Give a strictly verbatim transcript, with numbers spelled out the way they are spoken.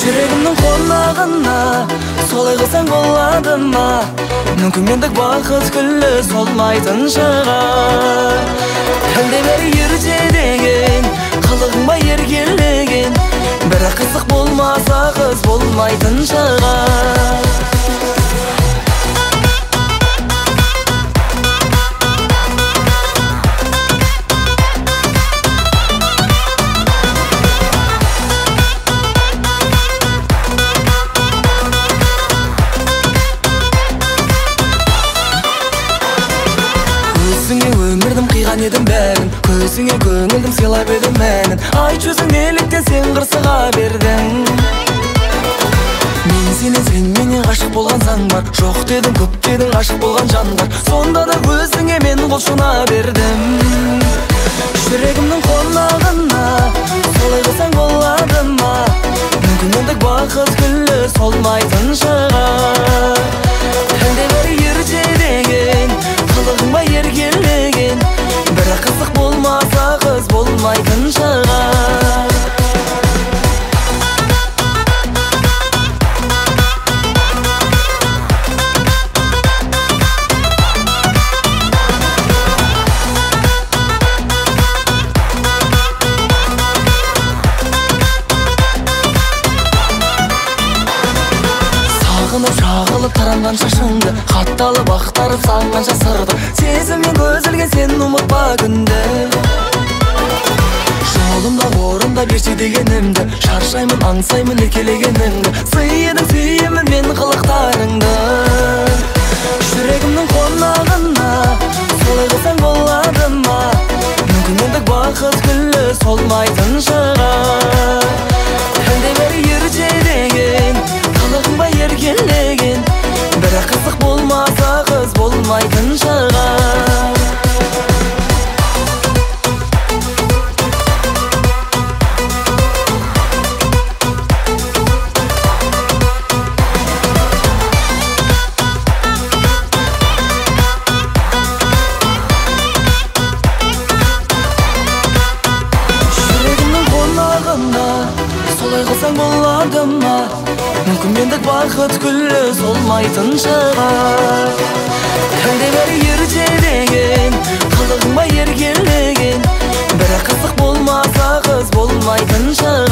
жүрегімнің қонағына солай қылсаң болады ма? Мүмкін мендік бақыт күлі солмайтын шығар. Әлде бәрі ерте деген, қылығың ба еркелеген, бірақ қызық болмаса қыз болмайтын шығар. Көзіңе өмірдім қиған едім бәрін, көзіңе көңілдім сыйлап едім мәнін. Айт өзің неліктен сен қырсыға бердің? Мен сенен сен менен ғашық болған заң бар, жоқ дедің көп дедің ғашық болған жан бар. Сонда да өзіңе мен құлшына бердім. Жүрегімнің қонағына солай қылсаң болады ма? Мүмкін мендік бақыт күлі солмайтын шығар. Әлде бәрі ерте деген, қылығың ба еркелеген, бірақ қызық болмаса қыз болмайтын шығар. Сағынып шағылып таранған шашыңды, хатталып ақтарып сағынған жасырды. Сезіммен көзілген сен ұмытпа күнді. Жолымда орында берсе дегенімді, шаршаймын аңсаймын еркелегеніңді. Сыйыдың сүйемін мен қылықтарыңды. Жүрегімнің қонағына солай қылсаң болады ма? Мүмкін мендік бақыт күлі солмайтын шығар. Әлде бәрі ерте деген, қылығың ба еркелеген, бірақ қызық болмаса қыз болмайтын шығар. Жүрегімнің қонағына солай қылсаң болады ма? Мүмкін мендік бақыт күлі солмайтын шығар. Әлде бәрі ерте деген, қылығың ба еркелеген, бірақ қызық болмаса қыз болмайтын шығар.